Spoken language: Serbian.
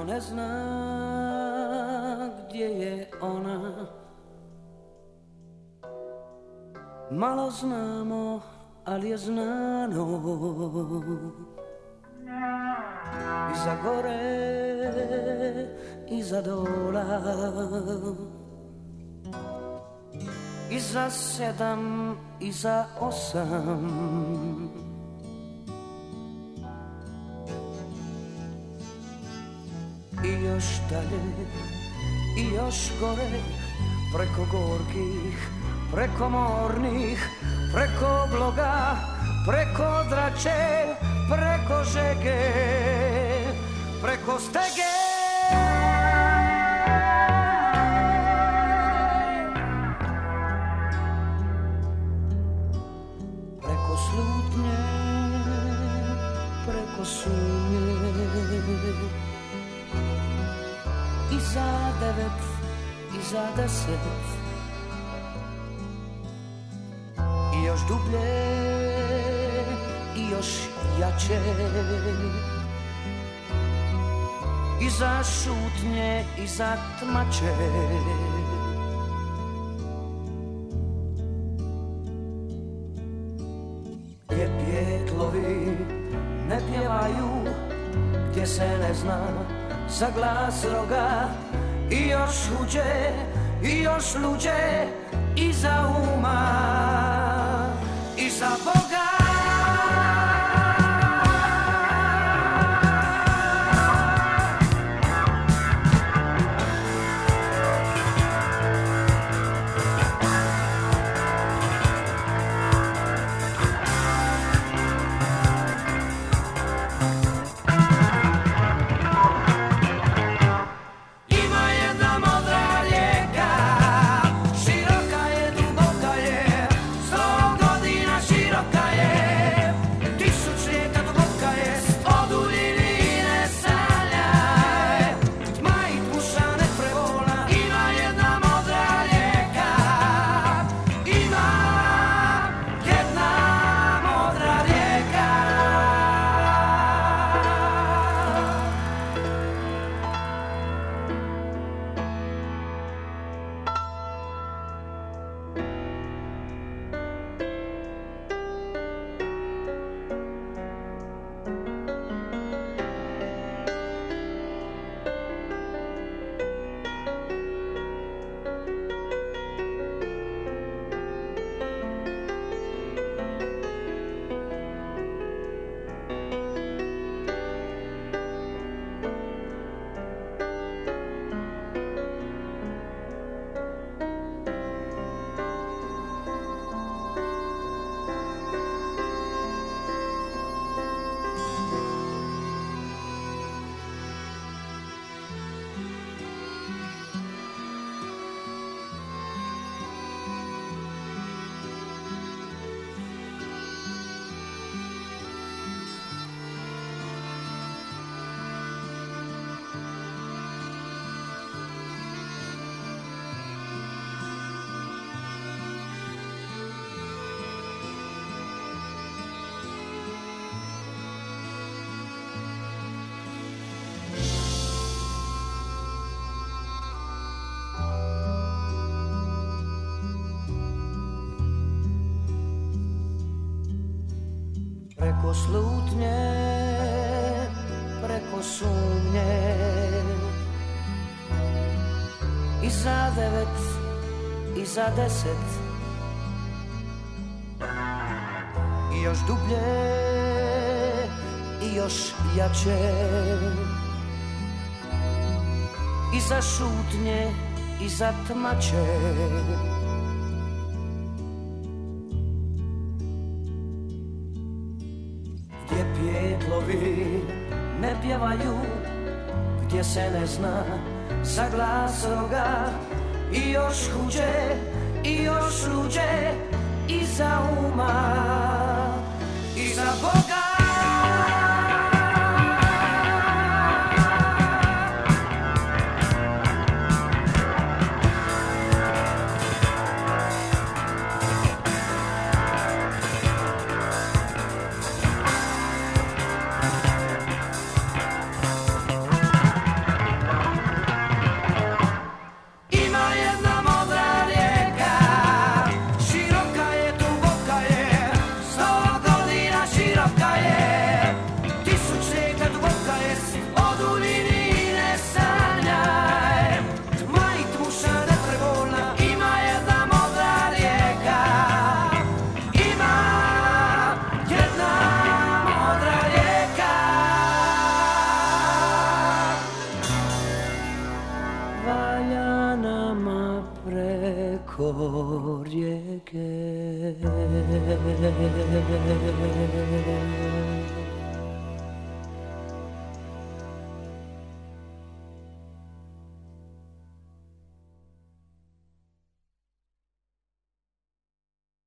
Niko ne zna gdje je ona. Malo znamo, ali je znano. Iza gore, iza dola, iza 7, iza 8. I još dalje, i još gore, preko gorkih, preko mornih, preko bloga, preko drače, preko žege, preko stege. Preko slutnje, preko sumnje, iza 9, iza 10. I još dublje, i još jače, iza šutnje, iza tmače. Gdje pjetlovi ne pjevaju, gdje se ne zna za glas roga. I još huđe, i još luđe, iza uma, iza Boga. Preko slutnje, preko sumnje, iza 9, iza 10. I još dublje, i još jače, iza šutnje, iza tmače. Pjetlovi ne pjevaju, gdje se ne zna za glas roga. I još huđe, i još luđe, iza uma, iza Boga.